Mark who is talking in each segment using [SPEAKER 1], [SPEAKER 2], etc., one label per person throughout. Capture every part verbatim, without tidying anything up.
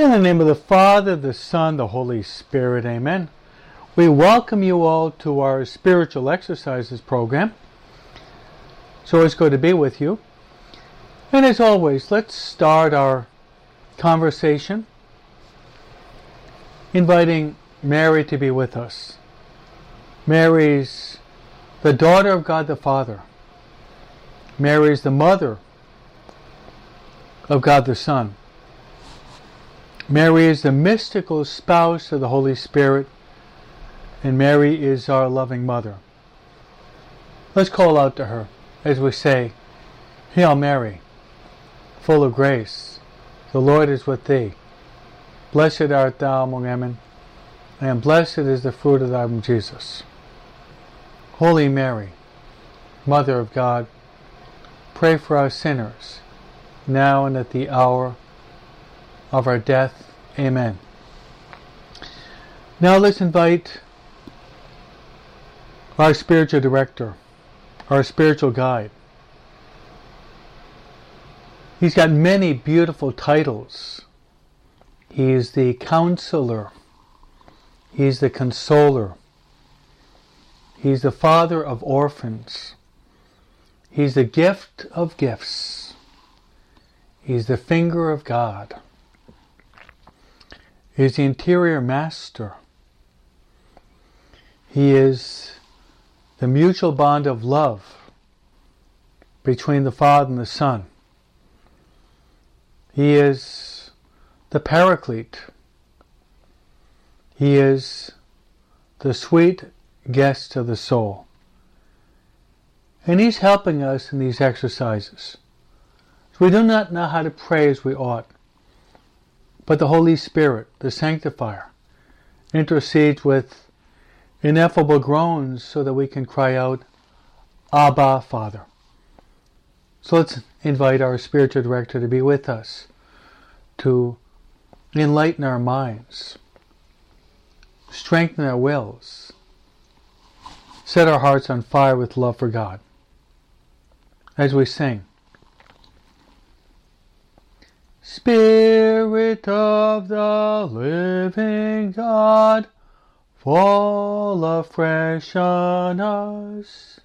[SPEAKER 1] In the name of the Father, the Son, the Holy Spirit, amen. We welcome you all to our spiritual exercises program. It's always good to be with you. And as always, let's start our conversation inviting Mary to be with us. Mary's the daughter of God the Father. Mary's the mother of God the Son. Mary is the mystical spouse of the Holy Spirit, and Mary is our loving mother. Let's call out to her as we say, Hail Mary, full of grace, the Lord is with thee. Blessed art thou among women, and blessed is the fruit of thy womb, Jesus. Holy Mary, Mother of God, pray for us sinners, now and at the hour of our death. Amen. Now let's invite our spiritual director, our spiritual guide. He's got many beautiful titles. He's the counselor. He's the consoler. He's the father of orphans. He's the gift of gifts. He's the finger of God. He is the interior master. He is the mutual bond of love between the Father and the Son. He is the Paraclete. He is the sweet guest of the soul. And He's helping us in these exercises. We do not know how to pray as we ought. But the Holy Spirit, the Sanctifier, intercedes with ineffable groans so that we can cry out, Abba, Father. So let's invite our spiritual director to be with us, to enlighten our minds, strengthen our wills, set our hearts on fire with love for God. As we sing, Spirit of the living God, fall afresh on us.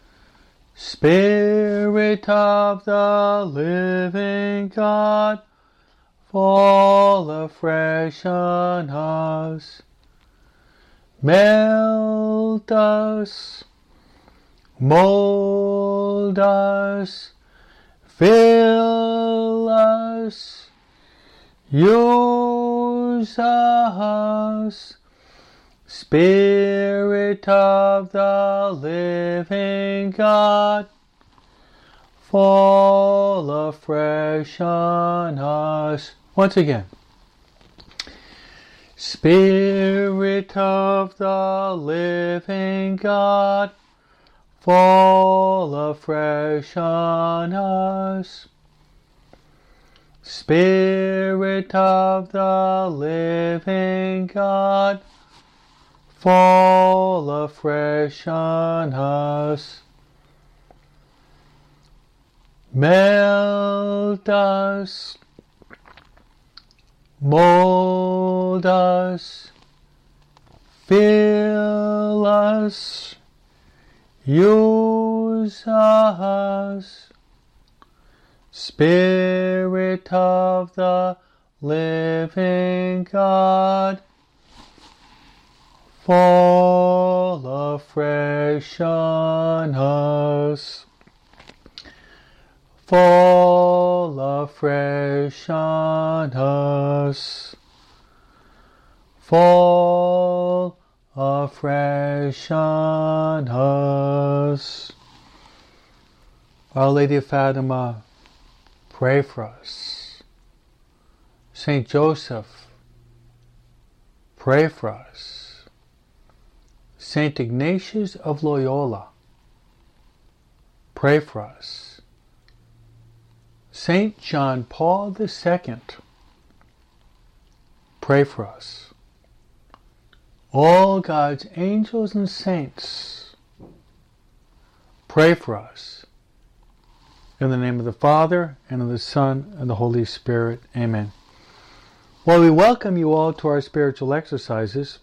[SPEAKER 1] Spirit of the living God, fall afresh on us. Melt us, mold us, fill us, use us, Spirit of the living God, fall afresh on us. Once again. Spirit of the living God, fall afresh on us. Spirit of the living God, fall afresh on us. Melt us, mold us, fill us, use us, Spirit of the living God, fall afresh on us. Fall afresh on us. Fall afresh on us. Our Lady of Fatima, pray for us. Saint Joseph, pray for us. Saint Ignatius of Loyola, pray for us. Saint John Paul the Second, pray for us. All God's angels and saints, pray for us. In the name of the Father, and of the Son, and the Holy Spirit. Amen. Well, we welcome you all to our spiritual exercises.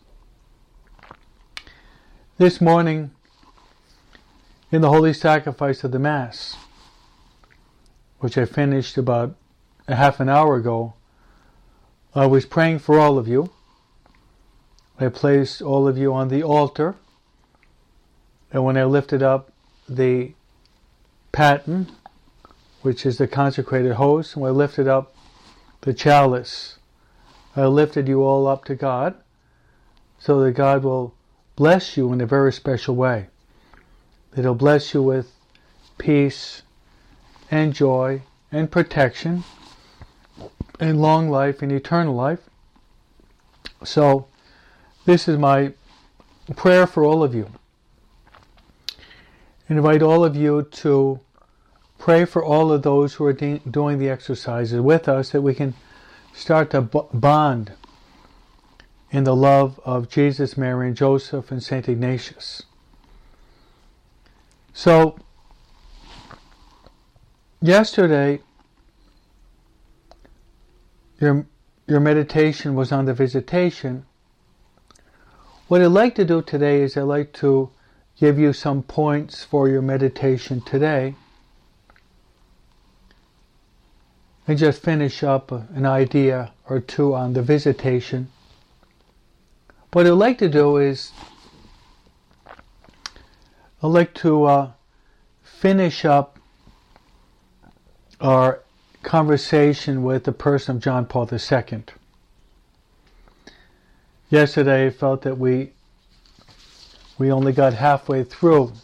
[SPEAKER 1] This morning, in the Holy Sacrifice of the Mass, which I finished about a half an hour ago, I was praying for all of you. I placed all of you on the altar, and when I lifted up the paten, which is the consecrated host, and I lifted up the chalice, I lifted you all up to God, so that God will bless you in a very special way. That He'll bless you with peace and joy and protection and long life and eternal life. So, this is my prayer for all of you. I invite all of you to pray for all of those who are de- doing the exercises with us, that we can start to b- bond in the love of Jesus, Mary, and Joseph, and Saint Ignatius. So, yesterday, your, your meditation was on the visitation. What I'd like to do today is I'd like to give you some points for your meditation today, and just finish up an idea or two on the visitation. What I'd like to do is I'd like to uh, finish up our conversation with the person of John Paul the Second. Yesterday I felt that we we only got halfway through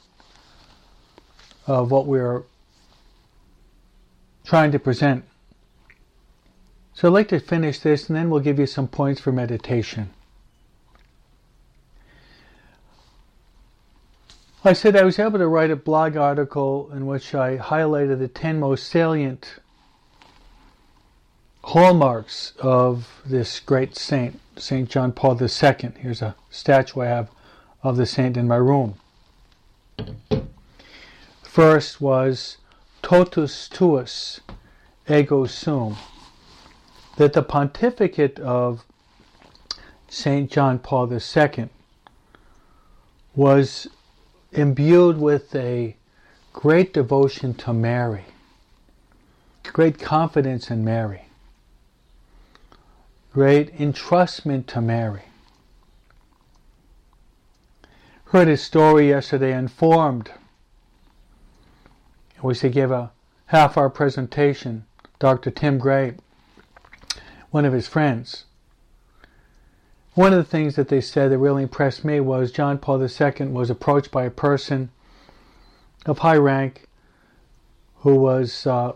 [SPEAKER 1] of what we are trying to present. So I'd like to finish this, and then we'll give you some points for meditation. I said I was able to write a blog article in which I highlighted the ten most salient hallmarks of this great saint, Saint John Paul the Second. Here's a statue I have of the saint in my room. First was totus tuus ego sum, that the pontificate of Saint John Paul the Second was imbued with a great devotion to Mary, great confidence in Mary, great entrustment to Mary. Heard his story yesterday informed. We should give a half-hour presentation. Doctor Tim Gray, one of his friends. One of the things that they said that really impressed me was John Paul the Second was approached by a person of high rank who was uh,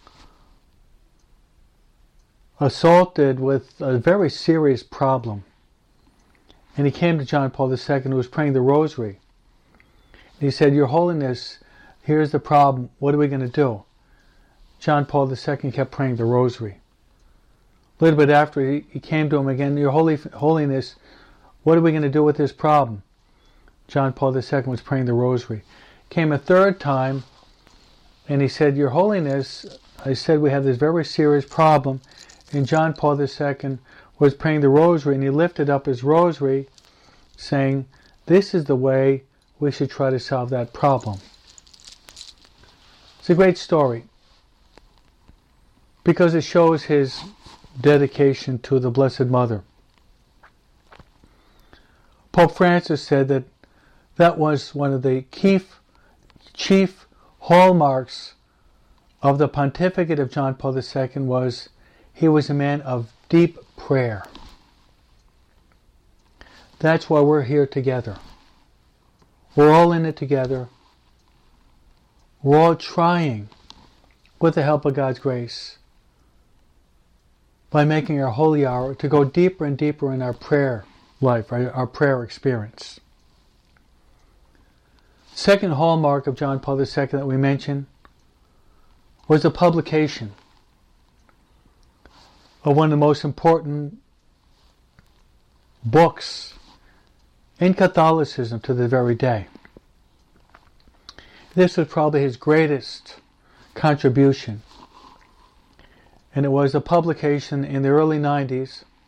[SPEAKER 1] assaulted with a very serious problem. And he came to John Paul the Second, who was praying the rosary. He said, "Your Holiness, here's the problem. What are we going to do?" John Paul the Second kept praying the rosary. A little bit after, he, he came to him again, "Your Holy Holiness, what are we going to do with this problem?" John Paul the Second was praying the rosary. Came a third time, and he said, "Your Holiness, I said we have this very serious problem." And John Paul the Second was praying the rosary, and he lifted up his rosary, saying, "This is the way we should try to solve that problem." It's a great story, because it shows his dedication to the Blessed Mother. Pope Francis said that that was one of the key, chief hallmarks of the pontificate of John Paul the Second was he was a man of deep prayer. That's why we're here together. We're all in it together. We're all trying, with the help of God's grace, by making our holy hour, to go deeper and deeper in our prayer life, our, our prayer experience. Second hallmark of John Paul the Second that we mentioned was the publication of one of the most important books in Catholicism to the very day. This was probably his greatest contribution, and it was a publication in the early nineties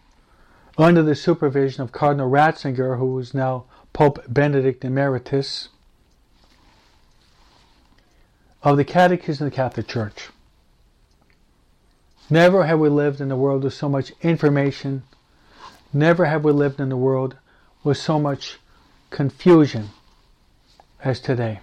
[SPEAKER 1] under the supervision of Cardinal Ratzinger, who is now Pope Benedict Emeritus, of the Catechism of the Catholic Church. Never have we lived in a world with so much information. Never have we lived in a world with so much confusion as today.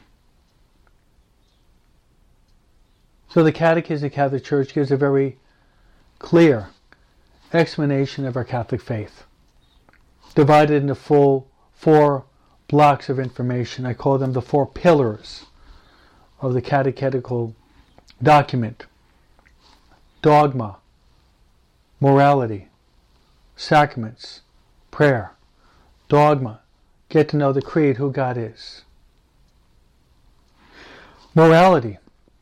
[SPEAKER 1] So the Catechism of the Catholic Church gives a very clear explanation of our Catholic faith, divided into full four blocks of information. I call them the four pillars of the catechetical document: dogma, morality, sacraments, prayer. Dogma, get to know the creed, who God is. Morality,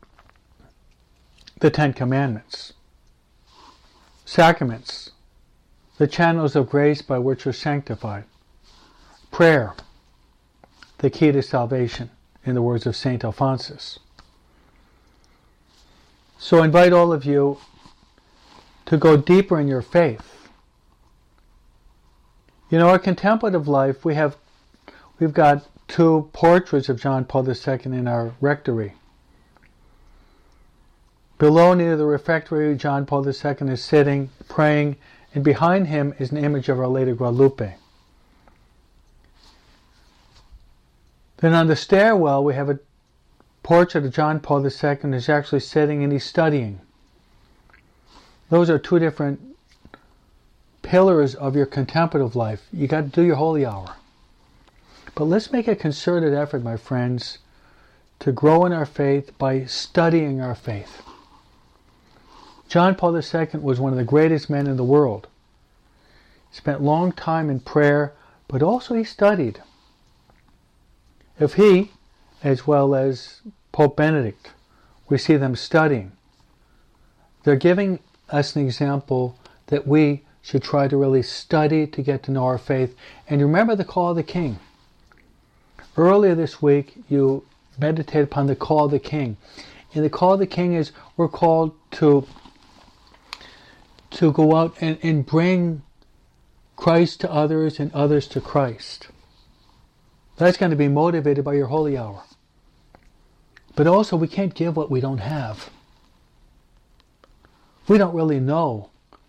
[SPEAKER 1] the Ten Commandments. Sacraments, the channels of grace by which we're sanctified. Prayer, the key to salvation, in the words of Saint Alphonsus. So I invite all of you to go deeper in your faith. You know, our contemplative life, we have, we've got two portraits of John Paul the Second in our rectory. Below, near the refectory, John Paul the Second is sitting, praying, and behind him is an image of Our Lady of Guadalupe. Then on the stairwell, we have a portrait of John Paul the Second who's actually sitting and he's studying. Those are two different pillars of your contemplative life. You got to do your holy hour. But let's make a concerted effort, my friends, to grow in our faith by studying our faith. John Paul the Second was one of the greatest men in the world. He spent a long time in prayer, but also he studied. If he, as well as Pope Benedict, we see them studying, they're giving us an example that we should try to really study to get to know our faith. And remember the call of the King. Earlier this week, you meditated upon the call of the King. And the call of the King is we're called to to go out and, and bring Christ to others and others to Christ. That's going to be motivated by your holy hour. But also, we can't give what we don't have. We don't really know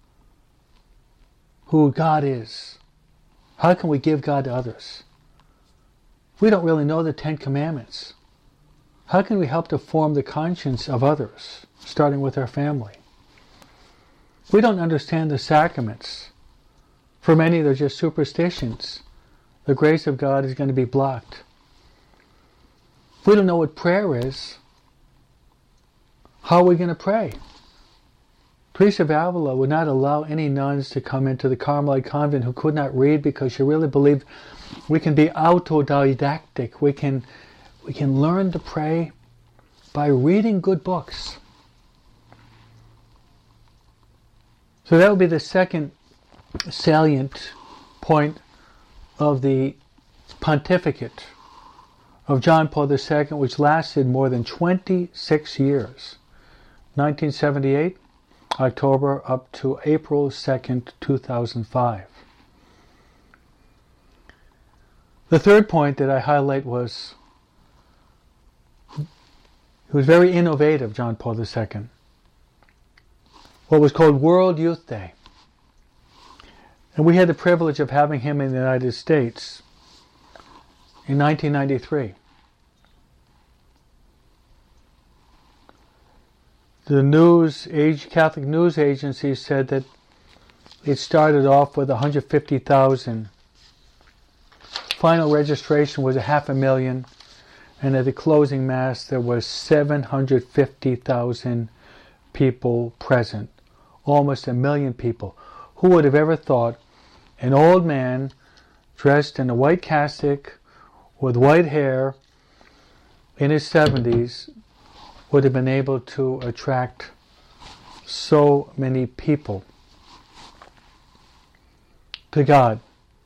[SPEAKER 1] who God is. How can we give God to others? We don't really know the Ten Commandments. How can we help to form the conscience of others, starting with our family? We don't understand the sacraments. For many, they're just superstitions. The grace of God is going to be blocked. We don't know what prayer is. How are we going to pray? Teresa of Avila would not allow any nuns to come into the Carmelite convent who could not read, because she really believed we can be autodidactic. We can, we can learn to pray by reading good books. So that would be the second salient point of the pontificate of John Paul the Second, which lasted more than twenty-six years. nineteen seventy-eight, October, up to April second, two thousand five. The third point that I highlight was he was very innovative, John Paul the Second. What was called World Youth Day. And we had the privilege of having him in the United States in nineteen ninety-three. The news age, Catholic news agency said that it started off with one hundred fifty thousand. Final registration was a half a million, and at the closing mass there was seven hundred fifty thousand people present. Almost a million people. Who would have ever thought an old man dressed in a white cassock with white hair in his seventies would have been able to attract so many people to God?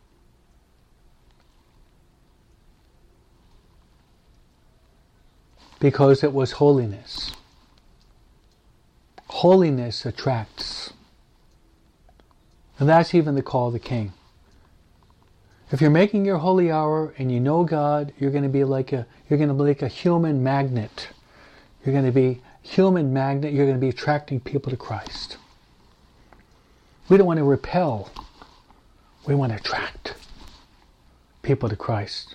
[SPEAKER 1] Because it was holiness. Holiness attracts. And that's even the call of the King. If you're making your holy hour and you know God, you're going to be like a you're going to be like a human magnet. You're going to be human magnet. You're going to be attracting people to Christ. We don't want to repel. We want to attract people to Christ.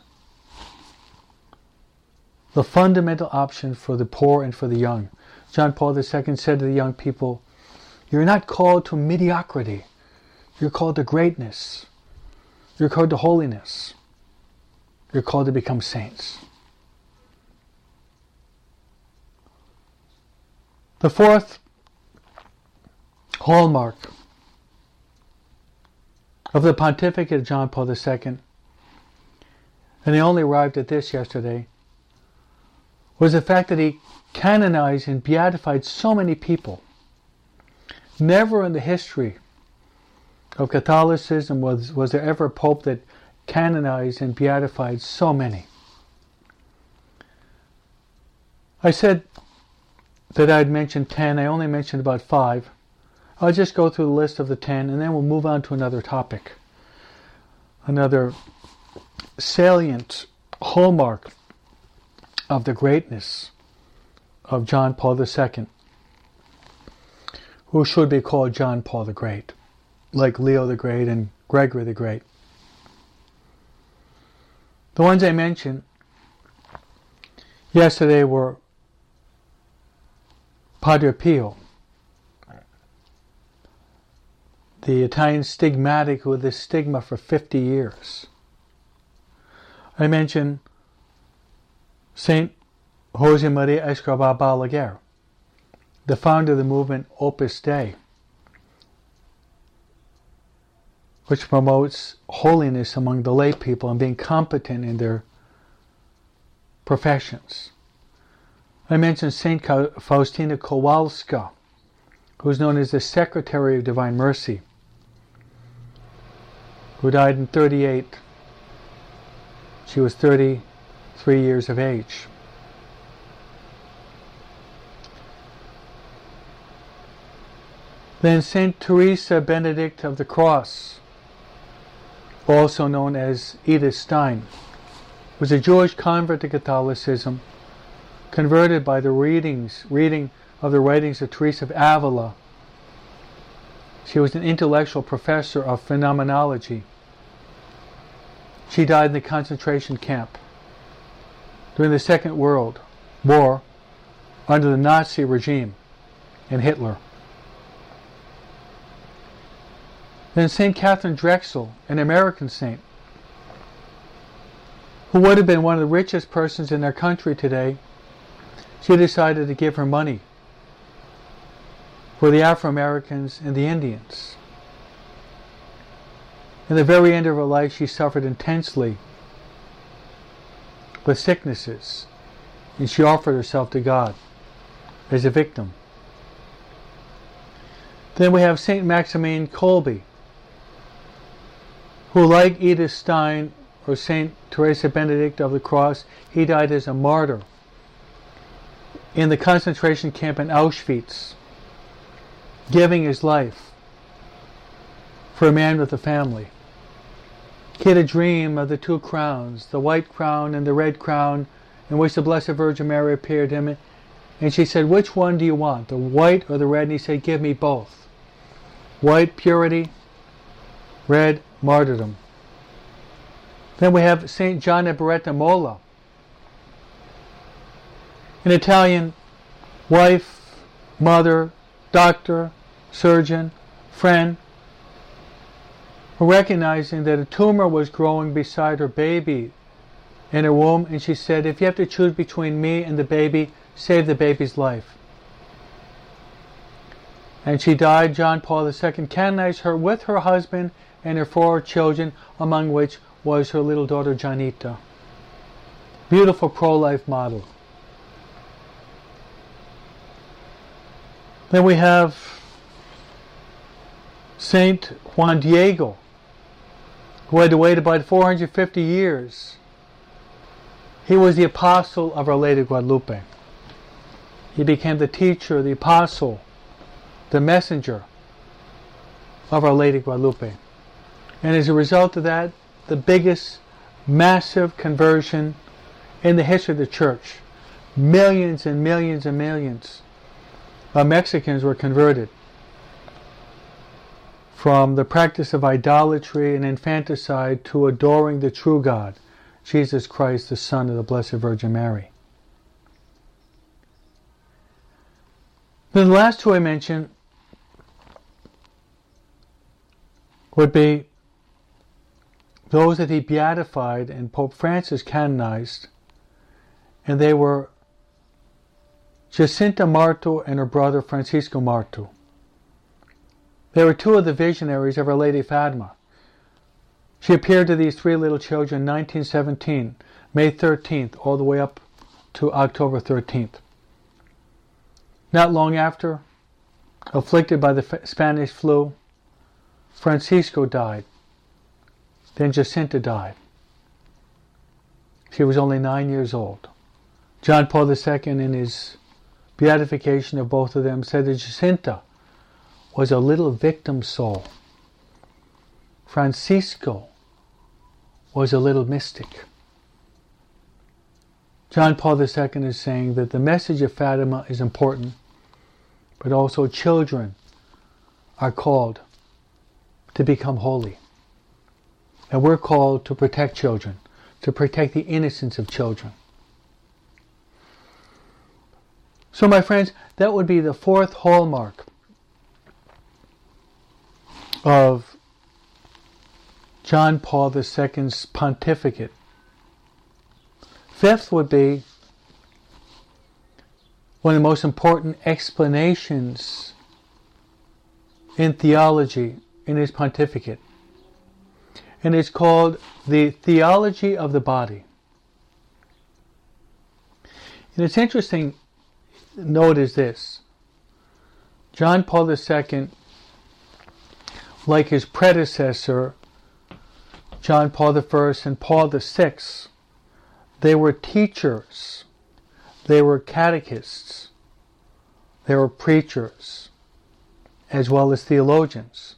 [SPEAKER 1] The fundamental option for the poor and for the young. John Paul the Second said to the young people, you're not called to mediocrity. You're called to greatness. You're called to holiness. You're called to become saints. The fourth hallmark of the pontificate of John Paul the Second, and they only arrived at this yesterday, was the fact that he canonized and beatified so many people. Never in the history of Catholicism was, was there ever a pope that canonized and beatified so many. I said that I'd mentioned ten. I only mentioned about five. I'll just go through the list of the ten, and then we'll move on to another topic. Another salient hallmark of the greatness of John Paul the Second, who should be called John Paul the Great, like Leo the Great and Gregory the Great. The ones I mentioned yesterday were Padre Pio, the Italian stigmatic who had this stigma for fifty years. I mentioned Saint Jose Maria Escobar Balaguer, the founder of the movement Opus Dei, which promotes holiness among the lay people and being competent in their professions. I mentioned Saint Faustina Kowalska, who is known as the Secretary of Divine Mercy, who died in thirty-eight. She was thirty-three years of age. Then Saint Teresa Benedict of the Cross, also known as Edith Stein, was a Jewish convert to Catholicism, converted by the readings, reading of the writings of Teresa of Avila. She was an intellectual professor of phenomenology. She died in the concentration camp during the Second World War under the Nazi regime and Hitler. Then Saint Catherine Drexel, an American saint, who would have been one of the richest persons in their country today, she decided to give her money for the Afro-Americans and the Indians. In the very end of her life, she suffered intensely with sicknesses, and she offered herself to God as a victim. Then we have Saint Maximilian Kolbe, who, like Edith Stein or Saint Teresa Benedict of the Cross, he died as a martyr in the concentration camp in Auschwitz, giving his life for a man with a family. He had a dream of the two crowns, the white crown and the red crown, in which the Blessed Virgin Mary appeared to him. And she said, which one do you want, the white or the red? And he said, give me both. White, purity, red, martyrdom. Then we have Saint Gianna Beretta Molla, an Italian wife, mother, doctor, surgeon, friend, who, recognizing that a tumor was growing beside her baby in her womb, and she said, if you have to choose between me and the baby, save the baby's life. And she died. John Paul the Second canonized her with her husband and her four children, among which was her little daughter Janita. Beautiful pro-life model. Then we have Saint Juan Diego, who had to wait about four hundred fifty years. He was the apostle of Our Lady of Guadalupe. He became the teacher, the apostle, the messenger of Our Lady Guadalupe. And as a result of that, the biggest massive conversion in the history of the church. Millions and millions and millions of Mexicans were converted from the practice of idolatry and infanticide to adoring the true God, Jesus Christ, the Son of the Blessed Virgin Mary. Then the last two I mentioned would be those that he beatified and Pope Francis canonized, and they were Jacinta Marto and her brother Francisco Marto. They were two of the visionaries of Our Lady Fatima. She appeared to these three little children in nineteen seventeen, May thirteenth, all the way up to October thirteenth. Not long after, afflicted by the Spanish flu, Francisco died. Then Jacinta died. She was only nine years old. John Paul the Second, in his beatification of both of them, said that Jacinta was a little victim soul. Francisco was a little mystic. John Paul the Second is saying that the message of Fatima is important, but also children are called to become holy. And we're called to protect children, to protect the innocence of children. So my friends, that would be the fourth hallmark of John Paul the Second's pontificate. Fifth would be one of the most important explanations in theology in his pontificate. And it's called the theology of the body. And it's interesting, note is this. John Paul the Second, like his predecessor, John Paul the First and Paul the Sixth, they were teachers, they were catechists, they were preachers, as well as theologians.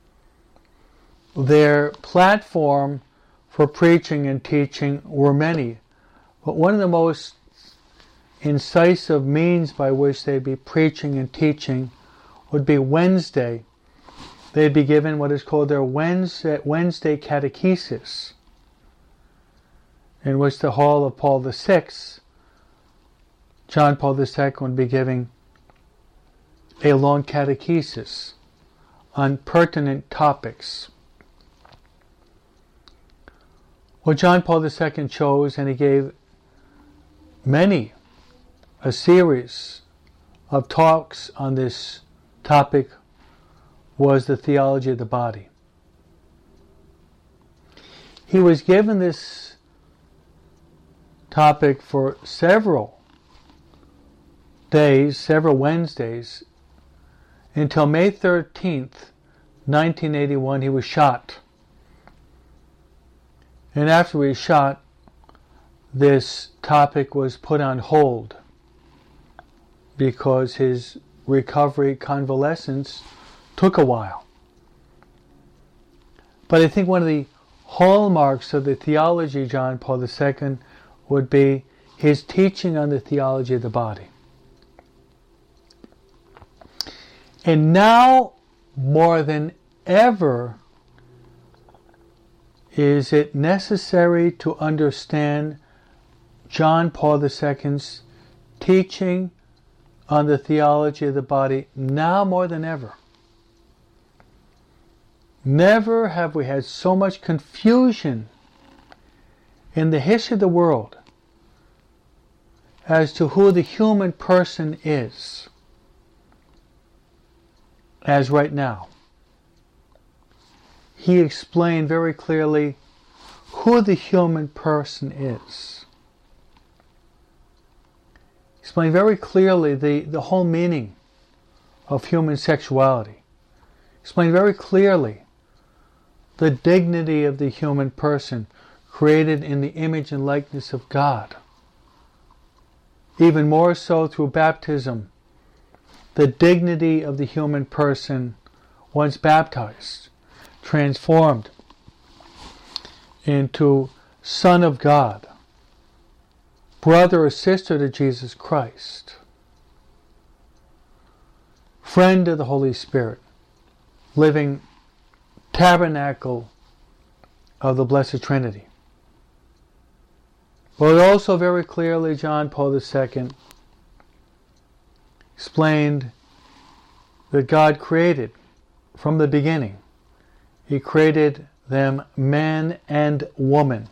[SPEAKER 1] Their platform for preaching and teaching were many, but one of the most incisive means by which they'd be preaching and teaching would be Wednesday. They'd be given what is called their Wednesday, Wednesday catechesis, in which the hall of Paul the Sixth, John Paul the Second would be giving a long catechesis on pertinent topics. Well, John Paul the Second chose, and he gave many, a series of talks on this topic, was the theology of the body. He was given this topic for several days, several Wednesdays, until May thirteenth, nineteen eighty-one, he was shot. And after he was shot, this topic was put on hold because his recovery, convalescence, took a while. But I think one of the hallmarks of the theology of John Paul the Second would be his teaching on the theology of the body. And now, more than ever, is it necessary to understand John Paul the Second's teaching on the theology of the body now more than ever. Never have we had so much confusion in the history of the world as to who the human person is as right now. He explained very clearly who the human person is. He explained very clearly the, the whole meaning of human sexuality. He explained very clearly the dignity of the human person created in the image and likeness of God. Even more so through baptism, the dignity of the human person once baptized, transformed into Son of God, brother or sister to Jesus Christ, friend of the Holy Spirit, living tabernacle of the Blessed Trinity. But also very clearly John Paul the Second explained that God created from the beginning. He created them man and woman,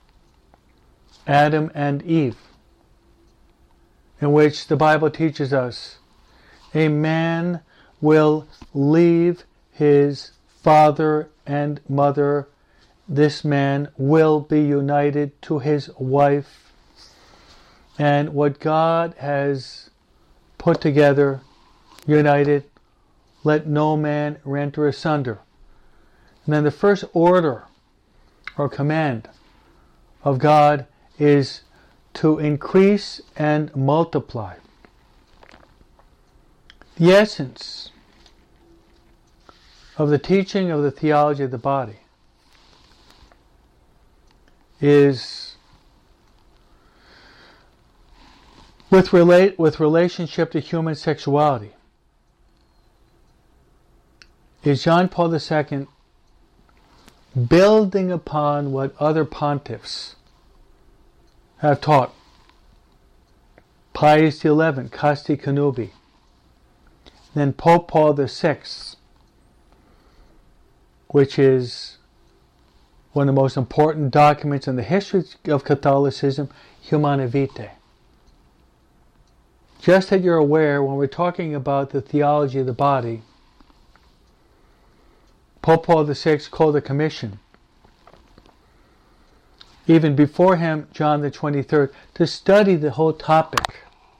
[SPEAKER 1] Adam and Eve, in which the Bible teaches us a man will leave his father and mother. This man will be united to his wife, and what God has put together, united, let no man render asunder. And then the first order or command of God is to increase and multiply. The essence of the teaching of the theology of the body is with relate with relationship to human sexuality. Is John Paul the Second building upon what other pontiffs have taught? Pius the Eleventh, Casti Connubii, then Pope Paul the Sixth, which is one of the most important documents in the history of Catholicism, Humanae Vitae. Just that you're aware, when we're talking about the theology of the body, Pope Paul the Sixth called a commission, even before him John the Twenty-third, to study the whole topic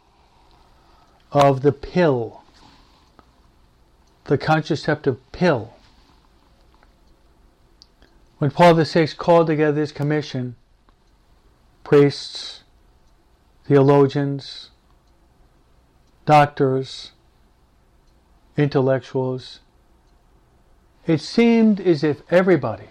[SPEAKER 1] of the pill, the contraceptive pill. When Paul the Sixth called together this commission, priests, theologians, doctors, intellectuals, it seemed as if everybody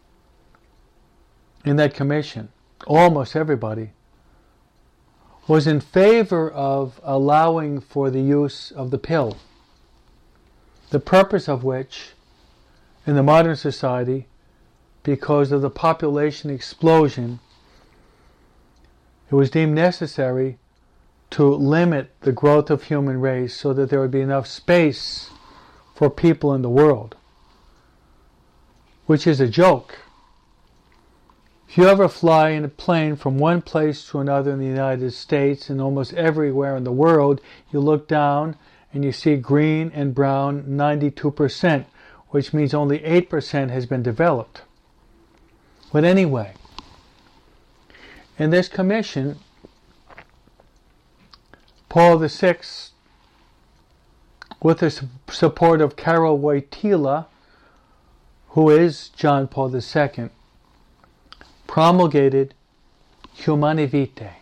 [SPEAKER 1] in that commission, almost everybody, was in favor of allowing for the use of the pill, the purpose of which, in the modern society, because of the population explosion, it was deemed necessary to limit the growth of human race so that there would be enough space for people in the world, which is a joke. If you ever fly in a plane from one place to another in the United States and almost everywhere in the world, you look down and you see green and brown ninety-two percent, which means only eight percent has been developed. But anyway, in this commission, Paul the Sixth, with the support of Karol Wojtyla, who is John Paul the Second, promulgated Humanae Vitae.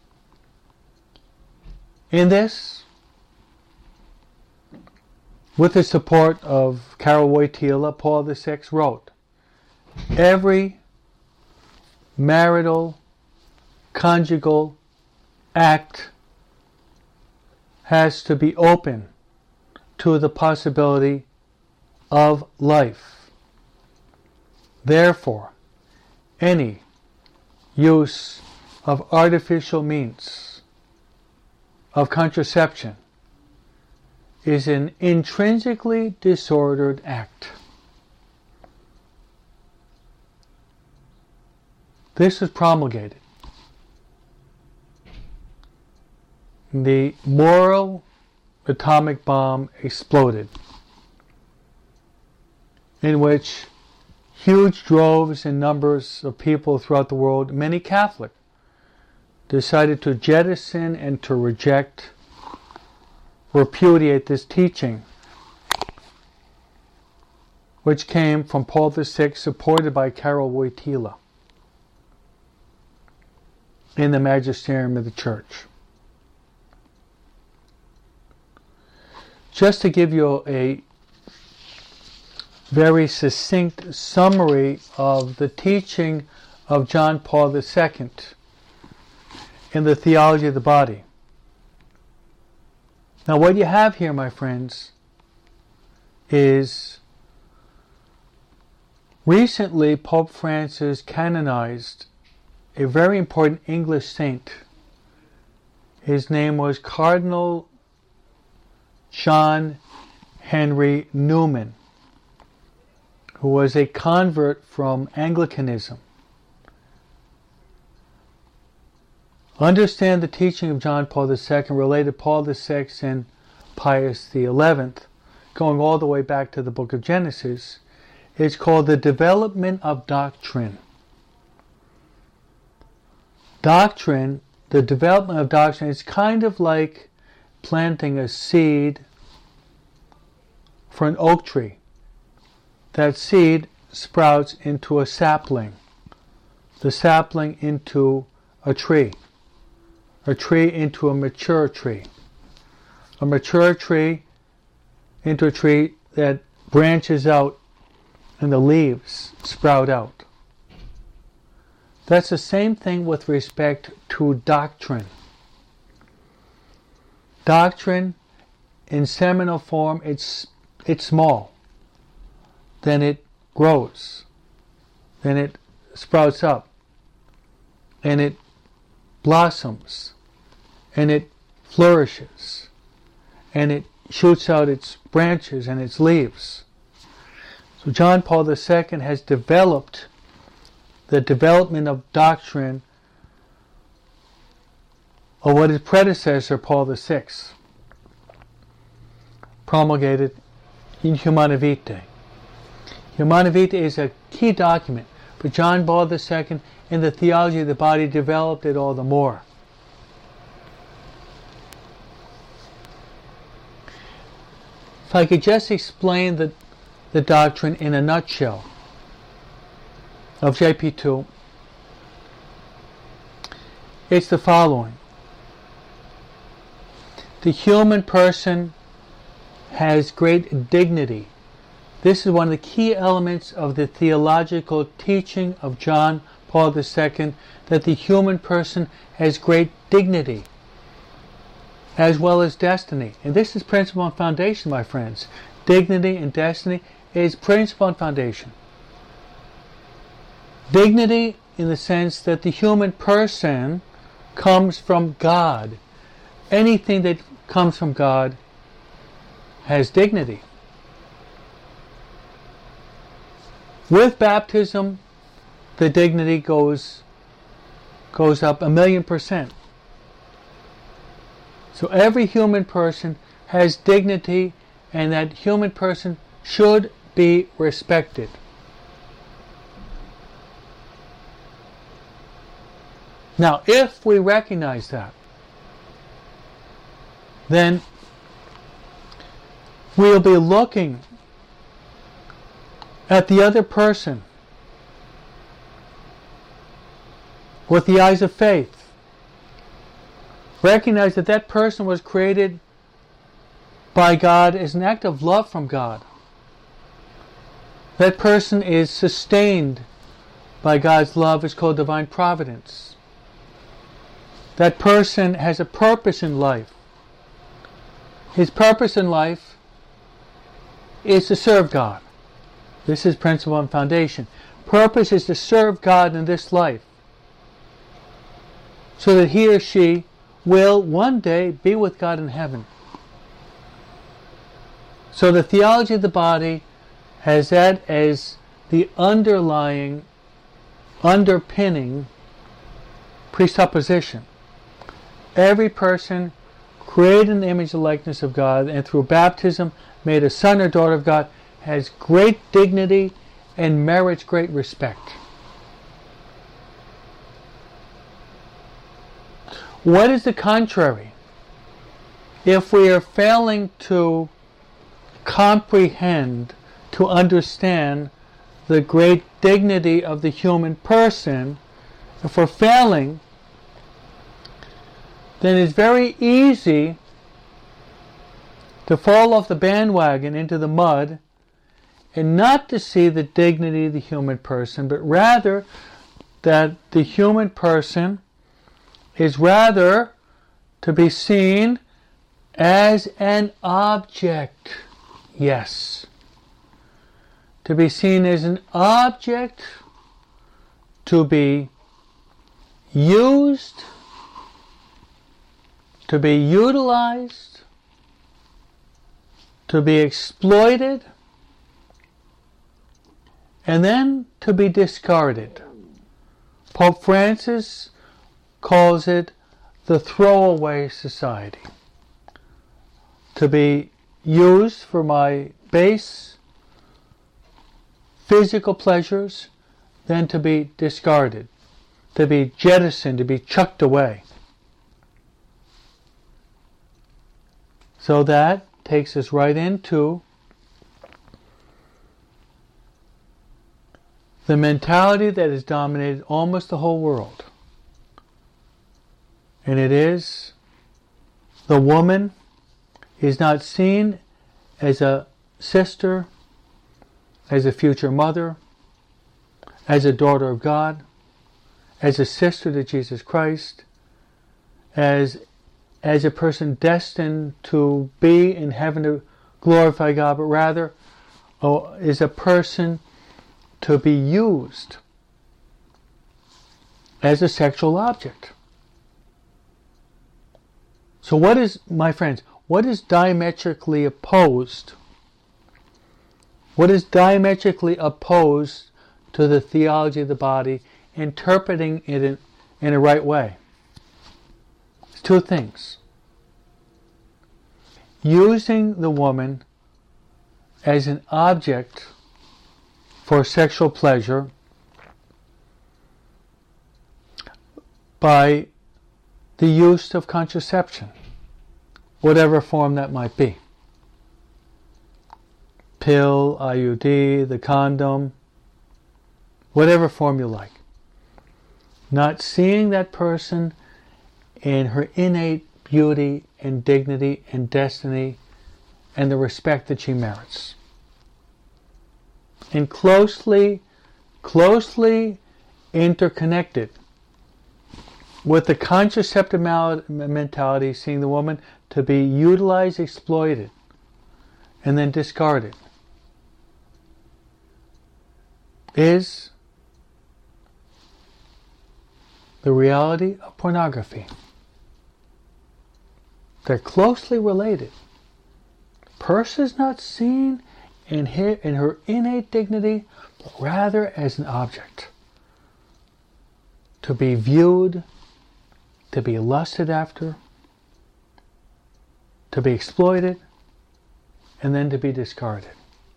[SPEAKER 1] In this, with the support of Karol Wojtyla, Paul the Sixth wrote, every marital, conjugal act has to be open to the possibility of life. Therefore, any use of artificial means of contraception is an intrinsically disordered act. This was promulgated. The moral atomic bomb exploded, in which huge droves and numbers of people throughout the world, many Catholic, decided to jettison and to reject, repudiate this teaching, which came from Paul the Sixth, supported by Karol Wojtyla in the magisterium of the Church. Just to give you a very succinct summary of the teaching of John Paul the Second in the Theology of the Body. Now what you have here, my friends, is recently Pope Francis canonized a very important English saint. His name was Cardinal John Henry Newman, who was a convert from Anglicanism. Understand the teaching of John Paul the Second related to Paul the Sixth and Pius the Eleventh, going all the way back to the book of Genesis. It's called the development of doctrine. Doctrine, the development of doctrine, is kind of like planting a seed for an oak tree. That seed sprouts into a sapling, the sapling into a tree, a tree into a mature tree, a mature tree into a tree that branches out and the leaves sprout out. That's the same thing with respect to doctrine. Doctrine, in seminal form, it's it's small. Then it grows. Then it sprouts up. And it blossoms. And it flourishes. And it shoots out its branches and its leaves. So John Paul the Second has developed the development of doctrine of what his predecessor, Paul the Sixth, promulgated in Humanae Vitae. Humanae Vitae is a key document, but John Paul the Second in the Theology of the Body developed it all the more. If I could just explain the, the doctrine in a nutshell of J P two, it's the following. The human person has great dignity. This is one of the key elements of the theological teaching of John Paul the Second, that the human person has great dignity as well as destiny. And this is principle and foundation, my friends. Dignity and destiny is principle and foundation. Dignity in the sense that the human person comes from God. Anything that comes from God has dignity. With baptism, the dignity goes goes up a million percent. So every human person has dignity, and that human person should be respected. Now, if we recognize that, then we'll be looking at the other person with the eyes of faith. Recognize that that person was created by God as an act of love from God. That person is sustained by God's love. It's called divine providence. That person has a purpose in life. His purpose in life is to serve God. This is principle and foundation. Purpose is to serve God in this life, so that he or she will one day be with God in heaven. So the theology of the body has that as the underlying, underpinning presupposition. Every person created in the image and likeness of God, and through baptism made a son or daughter of God, has great dignity and merits great respect. What is the contrary? If we are failing to comprehend, to understand the great dignity of the human person, if we're failing, then it's very easy to fall off the bandwagon into the mud and not to see the dignity of the human person, but rather that the human person is rather to be seen as an object. Yes. To be seen as an object, to be used, to be utilized, to be exploited, and then to be discarded. Pope Francis calls it the throwaway society. To be used for my base physical pleasures, then to be discarded, to be jettisoned, to be chucked away. So that takes us right into the mentality that has dominated almost the whole world. And it is the woman is not seen as a sister, as a future mother, as a daughter of God, as a sister to Jesus Christ, as as a person destined to be in heaven to glorify God, but rather oh, is a person to be used as a sexual object. So what is, my friends, what is diametrically opposed? What is diametrically opposed to the theology of the body, interpreting it in, in a right way? It's two things. Using the woman as an object for sexual pleasure by the use of contraception, whatever form that might be. Pill, I U D, the condom, whatever form you like. Not seeing that person in her innate beauty and dignity and destiny and the respect that she merits. And closely, closely interconnected with the contraceptive mentality, seeing the woman to be utilized, exploited, and then discarded, is the reality of pornography. They're closely related. Person is not seen in her, in her innate dignity, but rather as an object. To be viewed, to be lusted after, to be exploited, and then to be discarded.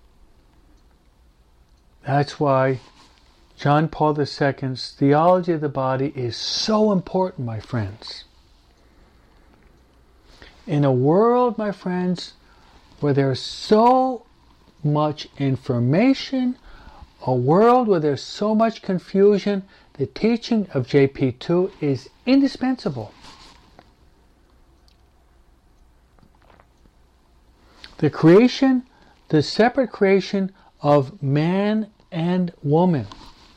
[SPEAKER 1] That's why John Paul the Second's theology of the body is so important, my friends. In a world, my friends, where there's so much information, a world where there's so much confusion, the teaching of J P two is indispensable. The creation, the separate creation of man and woman.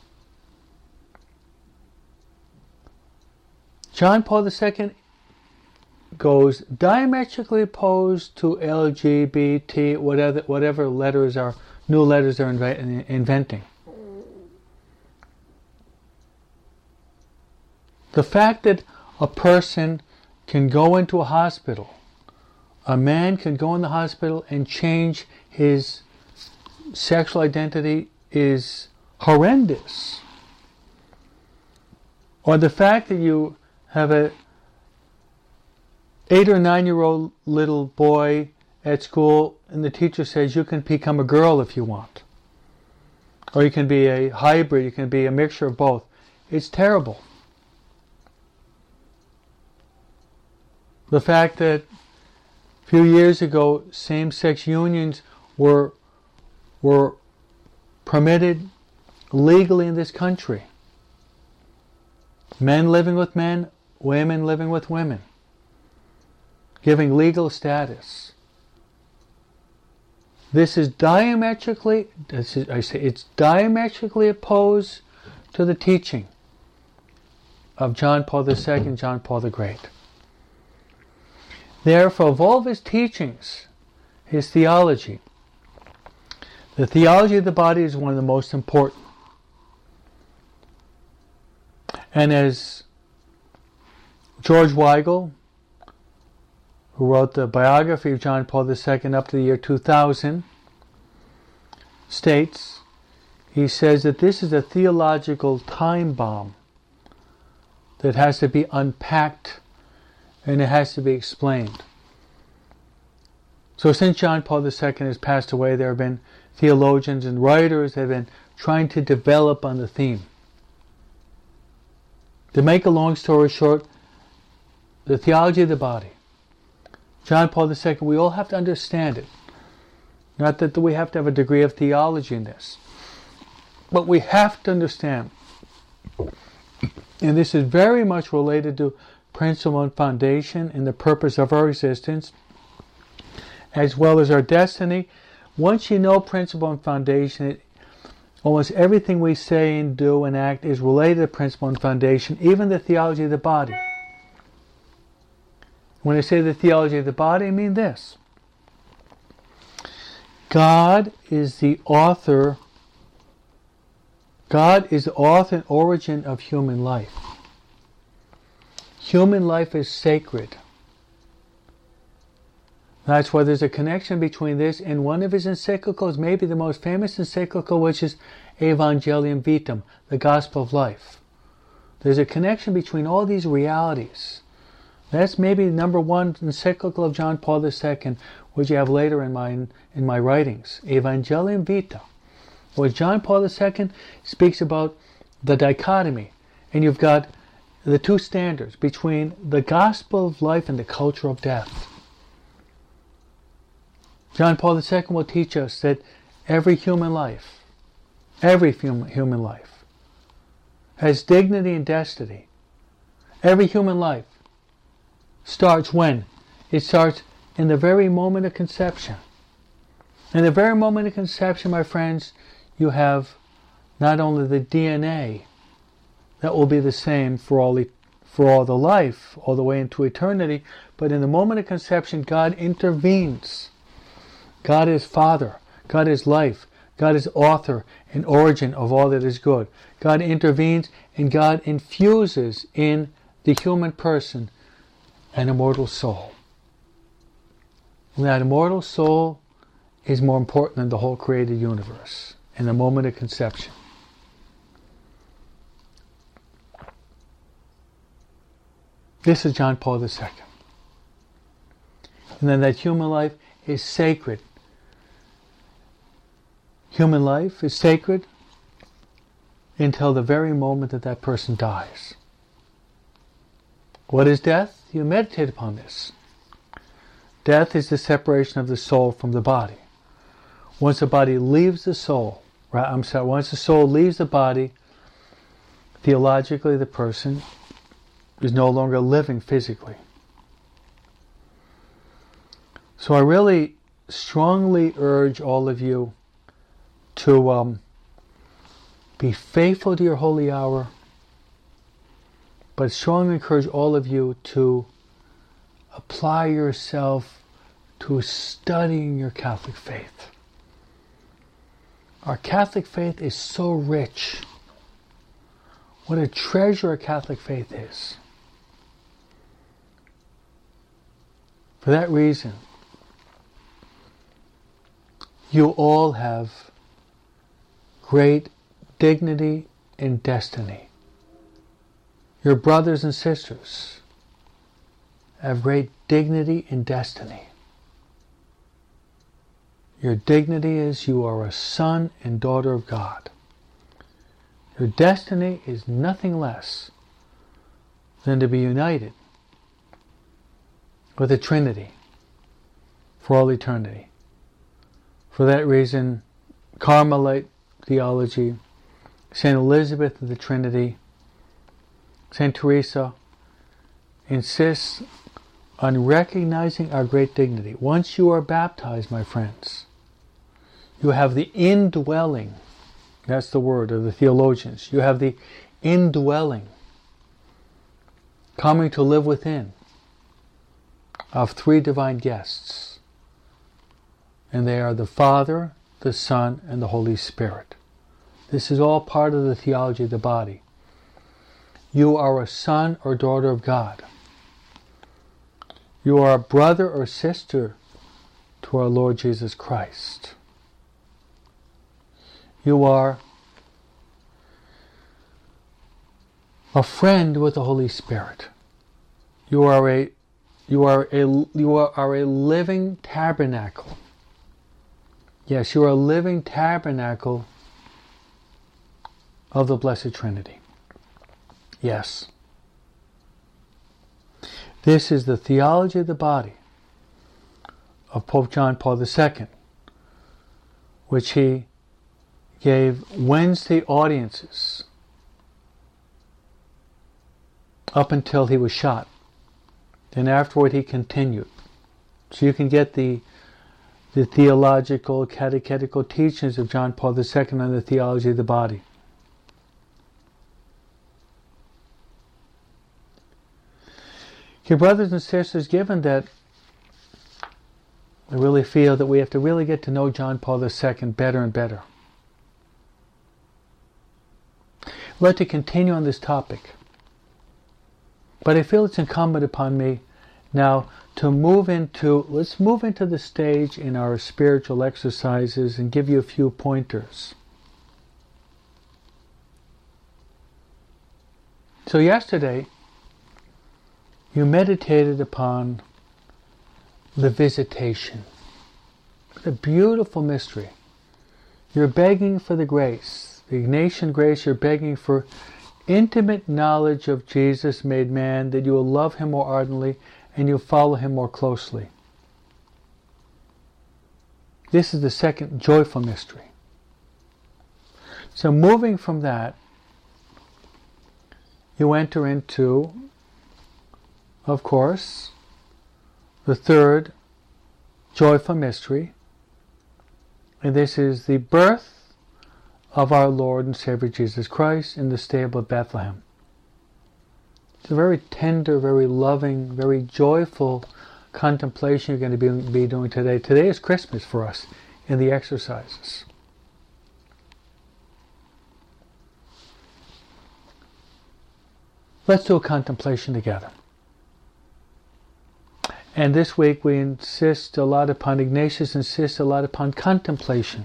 [SPEAKER 1] John Paul the Second goes diametrically opposed to L G B T, whatever whatever letters are new letters are inv- inventing. The fact that a person can go into a hospital, a man can go in the hospital and change his sexual identity is horrendous. Or the fact that you have a eight or nine year old little boy at school and the teacher says you can become a girl if you want. Or you can be a hybrid, you can be a mixture of both. It's terrible. The fact that a few years ago same-sex unions were were permitted legally in this country. Men living with men, women living with women. Giving legal status. This is diametrically, this is, I say, it's diametrically opposed to the teaching of John Paul the Second, John Paul the Great. Therefore, of all of his teachings, his theology, the theology of the body is one of the most important. And as George Weigel, who wrote the biography of John Paul the Second up to the year two thousand, states, he says that this is a theological time bomb that has to be unpacked and it has to be explained. So since John Paul the Second has passed away, there have been theologians and writers that have been trying to develop on the theme. To make a long story short, the theology of the body, John Paul the Second, we all have to understand it. Not that we have to have a degree of theology in this, but we have to understand. And this is very much related to principle and foundation and the purpose of our existence, as well as our destiny. Once you know principle and foundation, it, almost everything we say and do and act is related to principle and foundation, even the theology of the body. When I say the theology of the body, I mean this. God is the author, God is the author and origin of human life. Human life is sacred. That's why there's a connection between this and one of his encyclicals, maybe the most famous encyclical, which is Evangelium Vitam, the Gospel of Life. There's a connection between all these realities. That's maybe the number one encyclical of John Paul the Second, which you have later in my in my writings, Evangelium Vitae, where John Paul the Second speaks about the dichotomy, and you've got the two standards between the gospel of life and the culture of death. John Paul the Second will teach us that every human life, every human, human life, has dignity and destiny. Every human life starts when? It starts in the very moment of conception. In the very moment of conception, my friends, you have not only the D N A that will be the same for all the, for all the life, all the way into eternity, but in the moment of conception, God intervenes. God is Father. God is life. God is author and origin of all that is good. God intervenes and God infuses in the human person an immortal soul. And that immortal soul is more important than the whole created universe in the moment of conception. This is John Paul the Second. And then that human life is sacred. Human life is sacred until the very moment that that person dies. What is death? You meditate upon this. Death is the separation of the soul from the body. Once the body leaves the soul, right? I'm sorry, once the soul leaves the body, theologically the person is no longer living physically. So I really strongly urge all of you to um, be faithful to your holy hour, but strongly encourage all of you to apply yourself to studying your Catholic faith. Our Catholic faith is so rich. What a treasure our Catholic faith is. For that reason, you all have great dignity and destiny. Your brothers and sisters have great dignity and destiny. Your dignity is you are a son and daughter of God. Your destiny is nothing less than to be united with the Trinity for all eternity. For that reason, Carmelite theology, Saint Elizabeth of the Trinity, Saint Teresa insists on recognizing our great dignity. Once you are baptized, my friends, You have the indwelling, that's the word of the theologians. You have the indwelling, coming to live within, of three divine guests. And they are the Father, the Son, and the Holy Spirit. This is all part of the theology of the body. You are a son or daughter of God. You are a brother or sister to our Lord Jesus Christ. You are a friend with the Holy Spirit. You are a you are a you are a living tabernacle. Yes, you are a living tabernacle of the Blessed Trinity. Yes. This is the theology of the body of Pope John Paul the Second, which he gave Wednesday audiences up until he was shot. And afterward he continued. So you can get the the theological, catechetical teachings of John Paul the Second on the theology of the body. Okay, brothers and sisters, given that I really feel that we have to really get to know John Paul the Second better and better, I'd like to continue on this topic. But I feel it's incumbent upon me now to move into, let's move into the stage in our spiritual exercises and give you a few pointers. So yesterday, you meditated upon the visitation. What a beautiful mystery. You're begging for the grace, the Ignatian grace. You're begging for intimate knowledge of Jesus made man, that you will love him more ardently and you'll follow him more closely. This is the second joyful mystery. So moving from that, you enter into, of course, the third joyful mystery, and this is the birth of our Lord and Savior Jesus Christ in the stable of Bethlehem. It's a very tender, very loving, very joyful contemplation you're going to be, be doing today. Today is Christmas for us in the exercises. Let's do a contemplation together. And this week we insist a lot upon, Ignatius insists a lot upon contemplation.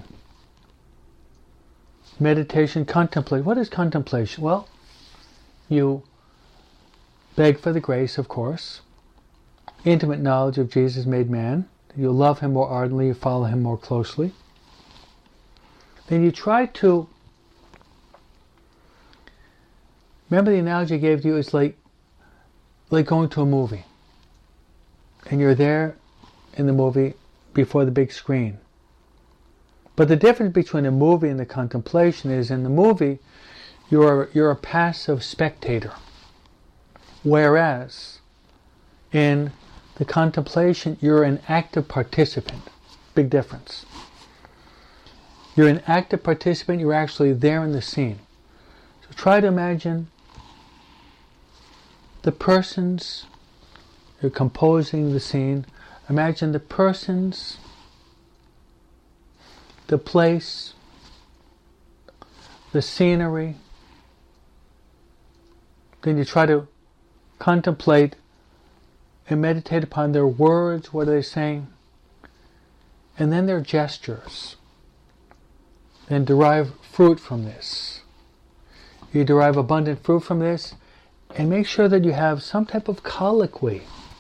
[SPEAKER 1] Meditation, contemplate. What is contemplation? Well, you beg for the grace, of course. Intimate knowledge of Jesus made man. You love him more ardently, you follow him more closely. Then you try to, remember the analogy I gave to you is like, like going to a movie. And you're there in the movie before the big screen. But the difference between a movie and the contemplation is, in the movie, you're, you're a passive spectator. Whereas, in the contemplation, you're an active participant. Big difference. You're an active participant, you're actually there in the scene. So try to imagine the persons, you're composing the scene. Imagine the persons, the place, the scenery. Then you try to contemplate and meditate upon their words, what are they saying, and then their gestures. And derive fruit from this. You derive abundant fruit from this, and make sure that you have some type of colloquy.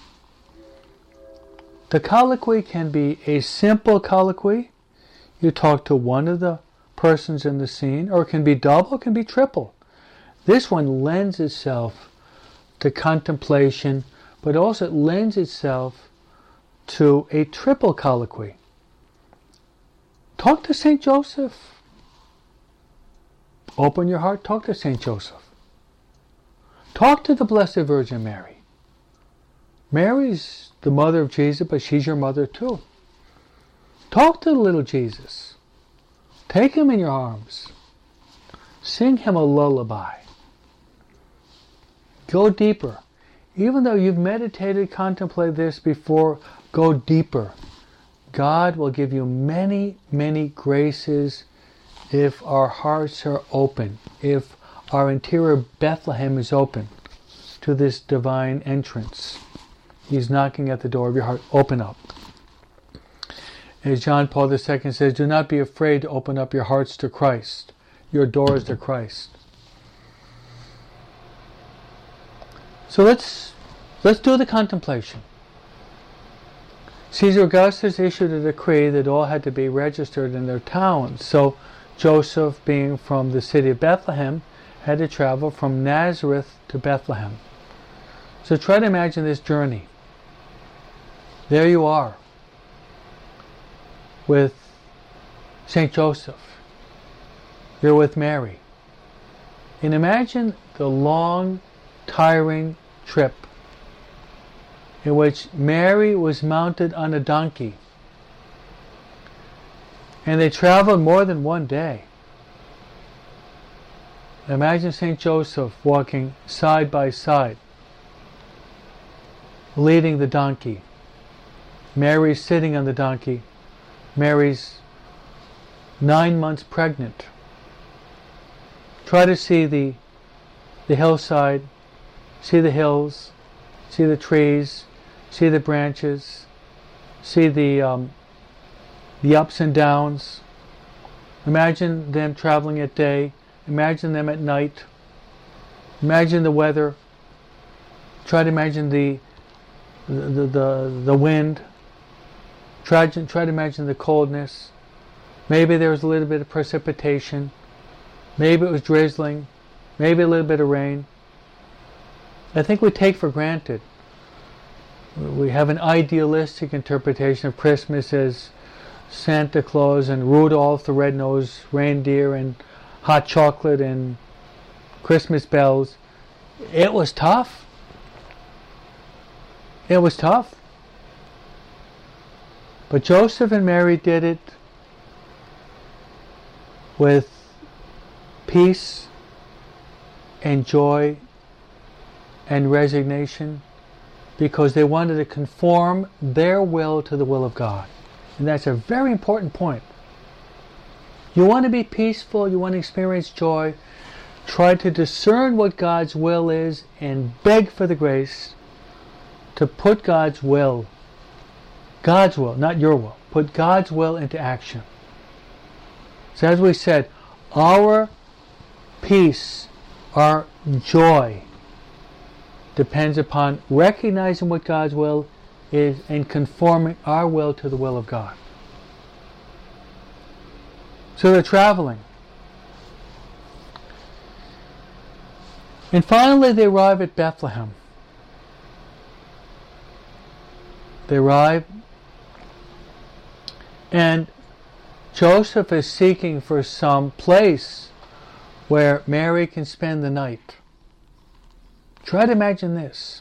[SPEAKER 1] The colloquy can be a simple colloquy. You talk to one of the persons in the scene, or it can be double, it can be triple. This one lends itself to contemplation, but also it lends itself to a triple colloquy. Talk to Saint Joseph. Open your heart, talk to Saint Joseph. Talk to the Blessed Virgin Mary. Mary's the mother of Jesus, but she's your mother too. Talk to the little Jesus. Take him in your arms. Sing him a lullaby. Go deeper. Even though you've meditated, contemplated this before, go deeper. God will give you many, many graces if our hearts are open, if our interior Bethlehem is open to this divine entrance. He's knocking at the door of your heart. Open up. As John Paul the Second says, do not be afraid to open up your hearts to Christ, your doors to Christ. So let's let's do the contemplation. Caesar Augustus issued a decree that all had to be registered in their towns. So Joseph, being from the city of Bethlehem, had to travel from Nazareth to Bethlehem. So try to imagine this journey. There you are with Saint Joseph. You're with Mary. And imagine the long, tiring trip in which Mary was mounted on a donkey. And they traveled more than one day. Imagine Saint Joseph walking side by side, leading the donkey. Mary sitting on the donkey. Mary's nine months pregnant. Try to see the, the hillside, see the hills, see the trees, see the branches, see the um, the ups and downs. Imagine them traveling at day. Imagine them at night. Imagine the weather. Try to imagine the the the, the wind. Try to, try to imagine the coldness. Maybe there was a little bit of precipitation. Maybe it was drizzling. Maybe a little bit of rain. I think we take for granted. We have an idealistic interpretation of Christmas as Santa Claus and Rudolph the Red-Nosed Reindeer and hot chocolate and Christmas bells. It was tough. It was tough. But Joseph and Mary did it with peace and joy and resignation, because they wanted to conform their will to the will of God. And that's a very important point. You want to be peaceful, you want to experience joy, try to discern what God's will is and beg for the grace to put God's will, God's will, not your will, put God's will into action. So as we said, our peace, our joy, depends upon recognizing what God's will is and conforming our will to the will of God. So they're traveling. And finally they arrive at Bethlehem. They arrive, and Joseph is seeking for some place where Mary can spend the night. Try to imagine this.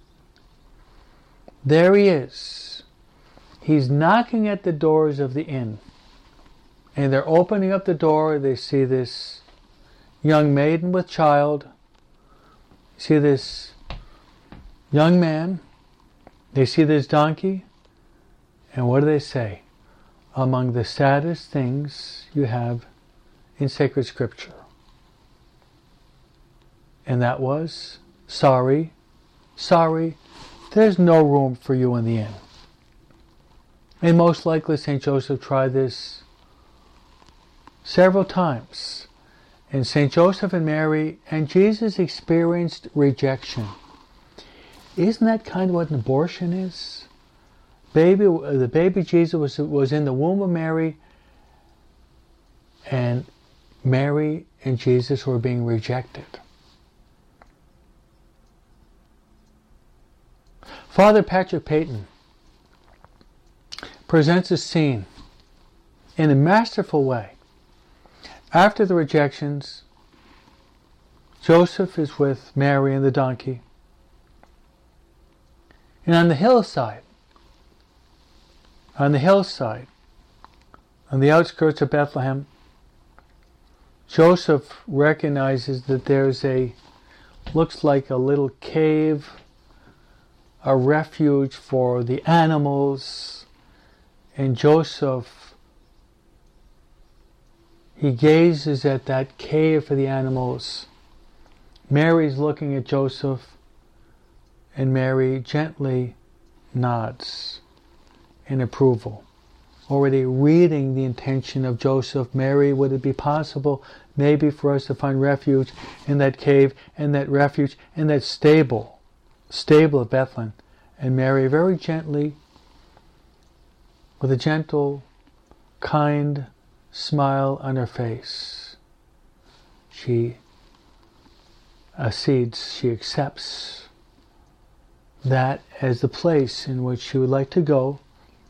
[SPEAKER 1] There he is. He's knocking at the doors of the inn. And they're opening up the door. They see this young maiden with child. See this young man. They see this donkey. And what do they say? Among the saddest things you have in sacred scripture. And that was, sorry, sorry, there's no room for you in the inn. And most likely Saint Joseph tried this several times. And Saint Joseph and Mary and Jesus experienced rejection. Isn't that kind of what an abortion is? Baby, the baby Jesus was, was in the womb of Mary, and Mary and Jesus were being rejected. Father Patrick Peyton presents a scene in a masterful way. After the rejections, Joseph is with Mary and the donkey. And on the hillside, on the hillside, on the outskirts of Bethlehem, Joseph recognizes that there's a, looks like a little cave, a refuge for the animals, and Joseph, he gazes at that cave for the animals. Mary's looking at Joseph, and Mary gently nods in approval, already reading the intention of Joseph. Mary, would it be possible maybe for us to find refuge in that cave, and that refuge in that stable, stable of Bethlehem? And Mary very gently, with a gentle, kind smile on her face, she accedes, she accepts that as the place in which she would like to go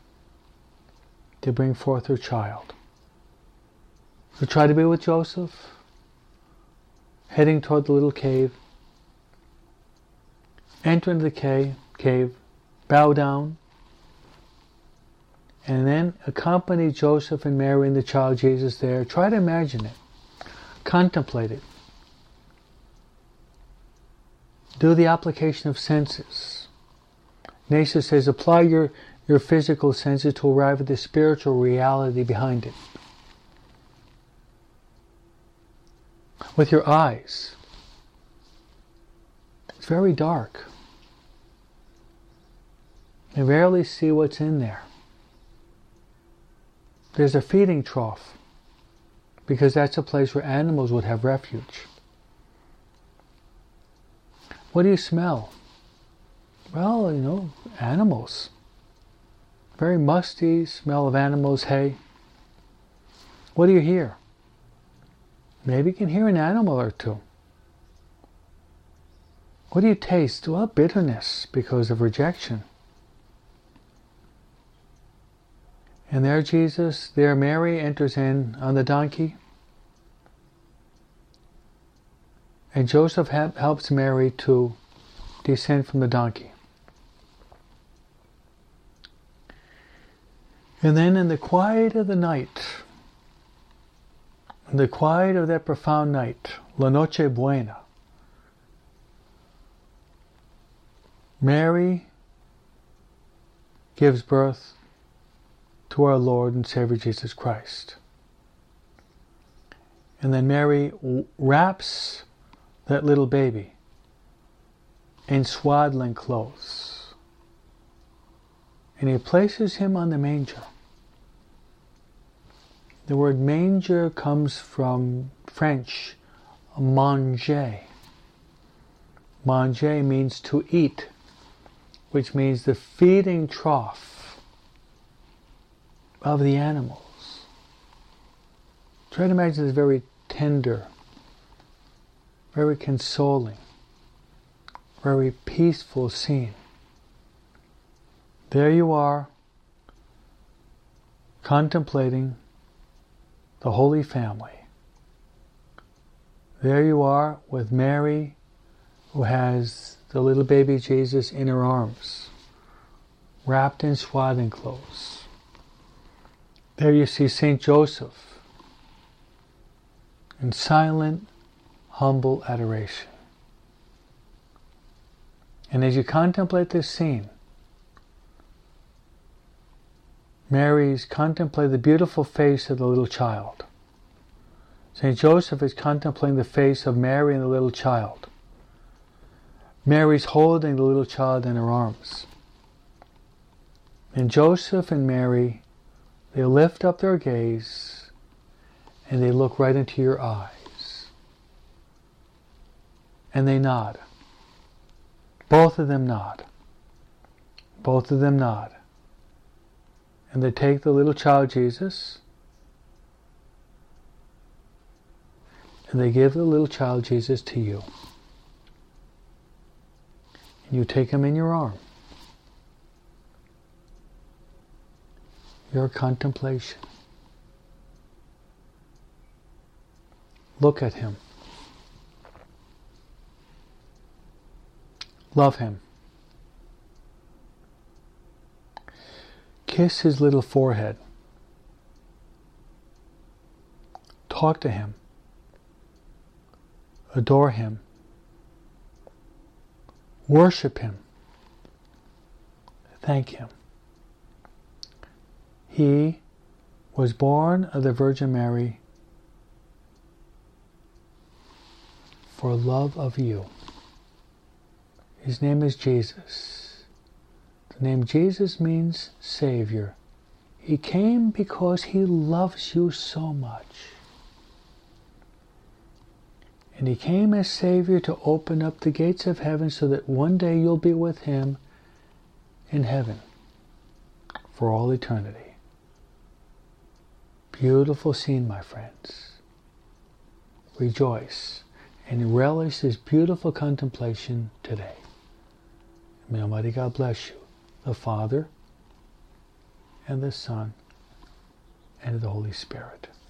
[SPEAKER 1] to bring forth her child. So try to be with Joseph, heading toward the little cave. Enter into the cave, cave, bow down, and then accompany Joseph and Mary and the child Jesus there. Try to imagine it. Contemplate it. Do the application of senses. Nasha says, apply your, your physical senses to arrive at the spiritual reality behind it. With your eyes. It's very dark. You rarely see what's in there. There's a feeding trough, because that's a place where animals would have refuge. What do you smell? Well, you know, animals. Very musty smell of animals' hay. What do you hear? Maybe you can hear an animal or two. What do you taste? Well, bitterness because of rejection. And there Jesus, there Mary enters in on the donkey. And Joseph ha- helps Mary to descend from the donkey. And then in the quiet of the night, in the quiet of that profound night, La Noche Buena, Mary gives birth to our Lord and Savior Jesus Christ. And then Mary wraps that little baby in swaddling clothes, and he places him on the manger. The word manger comes from French, manger. Manger means to eat, which means the feeding trough of the animals. Try to imagine this very tender, very consoling, very peaceful scene. There you are, contemplating the Holy Family. There you are with Mary, who has the little baby Jesus in her arms, wrapped in swaddling clothes. There you see Saint Joseph in silent, humble adoration. And as you contemplate this scene, Mary's contemplating the beautiful face of the little child. Saint Joseph is contemplating the face of Mary and the little child. Mary's holding the little child in her arms. And Joseph and Mary, they lift up their gaze and they look right into your eyes. And they nod. Both of them nod. Both of them nod. And they take the little child Jesus and they give the little child Jesus to you. And you take him in your arm. Your contemplation. Look at him. Love him. Kiss his little forehead. Talk to him. adore Him, worship Him, thank Him. He was born of the Virgin Mary for love of you. His name is Jesus. The name Jesus means Savior. He came because He loves you so much. And He came as Savior to open up the gates of heaven so that one day you'll be with Him in heaven for all eternity. Beautiful scene, my friends. Rejoice and relish this beautiful contemplation today. May Almighty God bless you, the Father, and the Son, and the Holy Spirit.